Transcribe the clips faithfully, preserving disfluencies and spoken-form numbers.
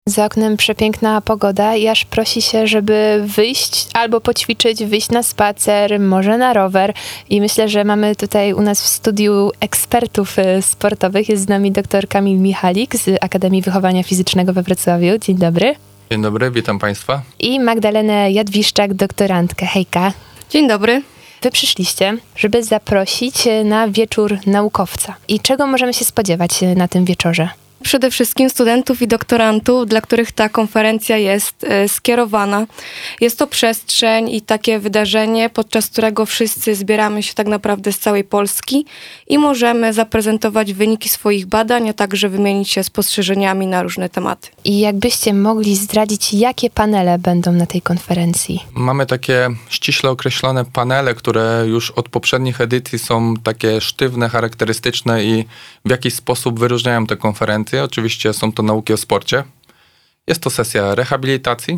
Za oknem przepiękna pogoda i aż prosi się, żeby wyjść albo poćwiczyć, wyjść na spacer, może na rower. I myślę, że mamy tutaj u nas w studiu ekspertów sportowych. Jest z nami dr Kamil Michalik z Akademii Wychowania Fizycznego we Wrocławiu. Dzień dobry. Dzień dobry, witam Państwa. I Magdalenę Jadwiszczak, doktorantkę. Hejka. Dzień dobry. Wy przyszliście, żeby zaprosić na wieczór naukowca. I czego możemy się spodziewać na tym wieczorze? Przede wszystkim studentów i doktorantów, dla których ta konferencja jest e, skierowana. Jest to przestrzeń i takie wydarzenie, podczas którego wszyscy zbieramy się tak naprawdę z całej Polski i możemy zaprezentować wyniki swoich badań, a także wymienić się spostrzeżeniami na różne tematy. I jakbyście mogli zdradzić, jakie panele będą na tej konferencji? Mamy takie ściśle określone panele, które już od poprzednich edycji są takie sztywne, charakterystyczne i w jakiś sposób wyróżniają te konferencje. Oczywiście są to nauki o sporcie. Jest to sesja rehabilitacji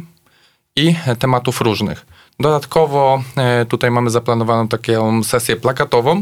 i tematów różnych. Dodatkowo e, tutaj mamy zaplanowaną taką sesję plakatową,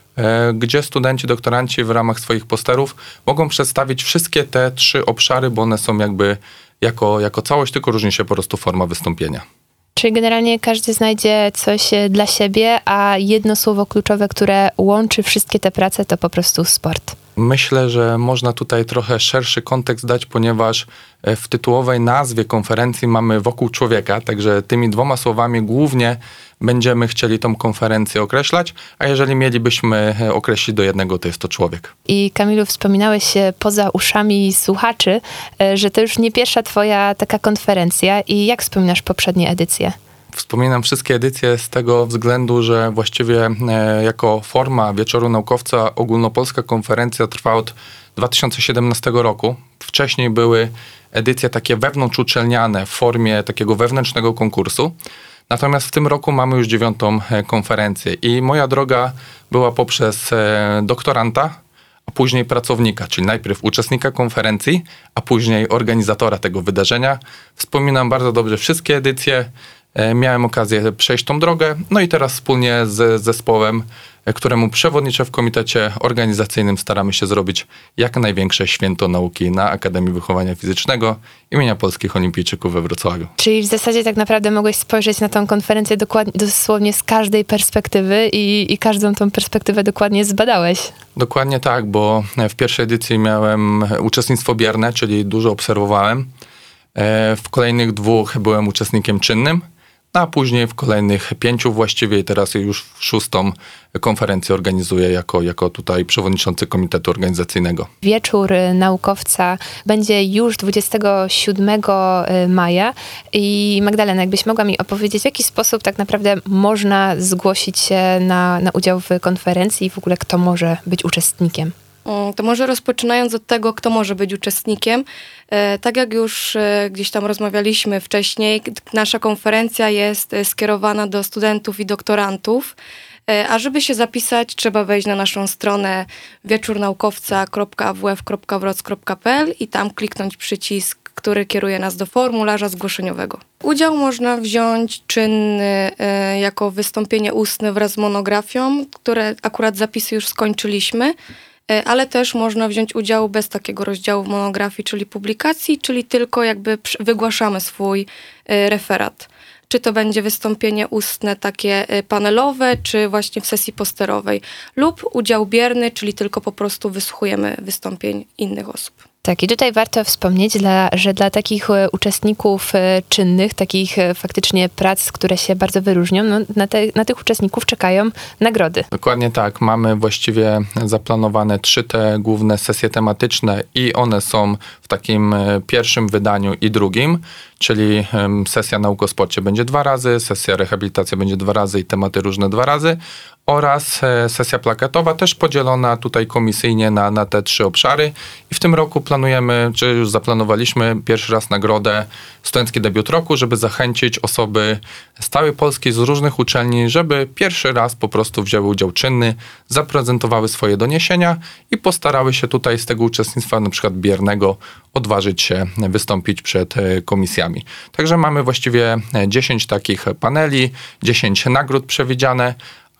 e, gdzie studenci, doktoranci w ramach swoich posterów mogą przedstawić wszystkie te trzy obszary, bo one są jakby jako, jako całość, tylko różni się po prostu forma wystąpienia. Czyli generalnie każdy znajdzie coś dla siebie, a jedno słowo kluczowe, które łączy wszystkie te prace, to po prostu sport. Myślę, że można tutaj trochę szerszy kontekst dać, ponieważ w tytułowej nazwie konferencji mamy wokół człowieka, także tymi dwoma słowami głównie będziemy chcieli tą konferencję określać, a jeżeli mielibyśmy określić do jednego, to jest to człowiek. I Kamilu, wspominałeś poza uszami słuchaczy, że to już nie pierwsza twoja taka konferencja i jak wspominasz poprzednie edycje? Wspominam wszystkie edycje z tego względu, że właściwie e, jako forma Wieczoru Naukowca ogólnopolska konferencja trwa od dwa tysiące siedemnastego roku. Wcześniej były edycje takie wewnątrzuczelniane w formie takiego wewnętrznego konkursu. Natomiast w tym roku mamy już dziewiątą e, konferencję i moja droga była poprzez e, doktoranta, a później pracownika, czyli najpierw uczestnika konferencji, a później organizatora tego wydarzenia. Wspominam bardzo dobrze wszystkie edycje. Miałem okazję przejść tą drogę, no i teraz wspólnie z zespołem, któremu przewodniczę w komitecie organizacyjnym, staramy się zrobić jak największe święto nauki na Akademii Wychowania Fizycznego imienia Polskich Olimpijczyków we Wrocławiu. Czyli w zasadzie tak naprawdę mogłeś spojrzeć na tą konferencję dokładnie, dosłownie z każdej perspektywy i, i każdą tą perspektywę dokładnie zbadałeś. Dokładnie tak, bo w pierwszej edycji miałem uczestnictwo bierne, czyli dużo obserwowałem. W kolejnych dwóch byłem uczestnikiem czynnym, a później w kolejnych pięciu właściwie i teraz już szóstą konferencję organizuję jako, jako tutaj przewodniczący komitetu organizacyjnego. Wieczór naukowca będzie już dwudziestego siódmego maja i Magdalena, jakbyś mogła mi opowiedzieć, w jaki sposób tak naprawdę można zgłosić się na, na udział w konferencji i w ogóle kto może być uczestnikiem? To może rozpoczynając od tego, kto może być uczestnikiem. Tak jak już gdzieś tam rozmawialiśmy wcześniej, nasza konferencja jest skierowana do studentów i doktorantów, a żeby się zapisać, trzeba wejść na naszą stronę wieczórnaukowca kropka a w f kropka wroc kropka p l i tam kliknąć przycisk, który kieruje nas do formularza zgłoszeniowego. Udział można wziąć czynny jako wystąpienie ustne wraz z monografią, które akurat zapisy już skończyliśmy, ale też można wziąć udział bez takiego rozdziału w monografii, czyli publikacji, czyli tylko jakby wygłaszamy swój referat. Czy to będzie wystąpienie ustne takie panelowe, czy właśnie w sesji posterowej, lub udział bierny, czyli tylko po prostu wysłuchujemy wystąpień innych osób. Tak, i tutaj warto wspomnieć, dla, że dla takich uczestników czynnych, takich faktycznie prac, które się bardzo wyróżnią, no, na, te, na tych uczestników czekają nagrody. Dokładnie tak. Mamy właściwie zaplanowane trzy te główne sesje tematyczne i one są w takim pierwszym wydaniu i drugim, czyli sesja nauk o sporcie będzie dwa razy, sesja rehabilitacja będzie dwa razy i tematy różne dwa razy oraz sesja plakatowa też podzielona tutaj komisyjnie na, na te trzy obszary i w tym roku planujemy, czy już zaplanowaliśmy pierwszy raz nagrodę Studencki Debiut Roku, żeby zachęcić osoby z całej Polski, z różnych uczelni, żeby pierwszy raz po prostu wzięły udział czynny, zaprezentowały swoje doniesienia i postarały się tutaj z tego uczestnictwa na przykład biernego odważyć się wystąpić przed komisjami. Także mamy właściwie dziesięć takich paneli, dziesięć nagród przewidziane,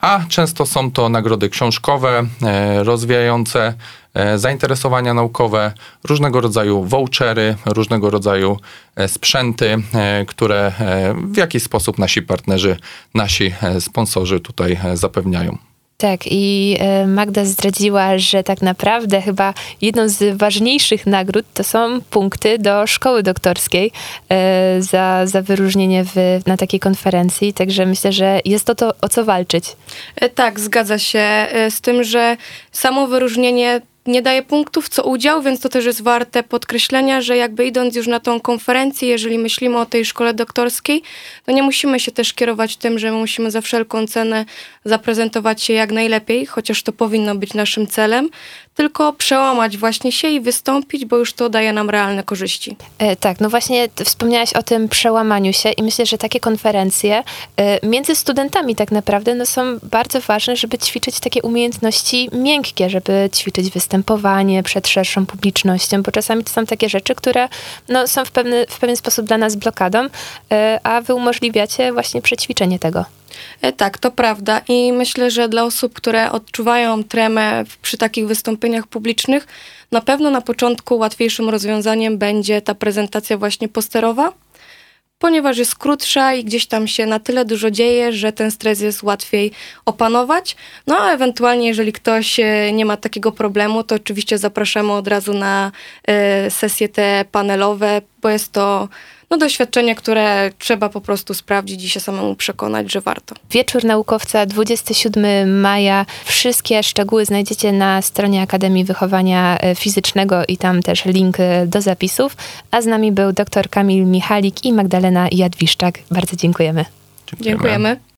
a często są to nagrody książkowe, e, rozwijające e, zainteresowania naukowe, różnego rodzaju vouchery, różnego rodzaju e, sprzęty, e, które e, w jakiś sposób nasi partnerzy, nasi e, sponsorzy tutaj e, zapewniają. Tak, i Magda zdradziła, że tak naprawdę chyba jedną z ważniejszych nagród to są punkty do szkoły doktorskiej za, za wyróżnienie w, na takiej konferencji, także myślę, że jest to to, o co walczyć. Tak, zgadza się z tym, że samo wyróżnienie nie daje punktów co udział, więc to też jest warte podkreślenia, że jakby idąc już na tą konferencję, jeżeli myślimy o tej szkole doktorskiej, to nie musimy się też kierować tym, że musimy za wszelką cenę zaprezentować się jak najlepiej, chociaż to powinno być naszym celem, tylko przełamać właśnie się i wystąpić, bo już to daje nam realne korzyści. E, tak, no właśnie wspomniałaś o tym przełamaniu się i myślę, że takie konferencje e, między studentami tak naprawdę no, są bardzo ważne, żeby ćwiczyć takie umiejętności miękkie, żeby ćwiczyć występowanie przed szerszą publicznością, bo czasami to są takie rzeczy, które no, są w, pewny, w pewien sposób dla nas blokadą, e, a wy umożliwiacie właśnie przećwiczenie tego. Tak, to prawda i myślę, że dla osób, które odczuwają tremę przy takich wystąpieniach publicznych, na pewno na początku łatwiejszym rozwiązaniem będzie ta prezentacja właśnie posterowa, ponieważ jest krótsza i gdzieś tam się na tyle dużo dzieje, że ten stres jest łatwiej opanować. No a ewentualnie, jeżeli ktoś nie ma takiego problemu, to oczywiście zapraszamy od razu na y, sesje te panelowe, bo jest to no, doświadczenie, które trzeba po prostu sprawdzić i się samemu przekonać, że warto. Wieczór Naukowca, dwudziestego siódmego maja. Wszystkie szczegóły znajdziecie na stronie Akademii Wychowania Fizycznego i tam też link do zapisów. A z nami był dr Kamil Michalik i Magdalena Jadwiszczak. Bardzo dziękujemy. Dziękujemy. Dziękujemy.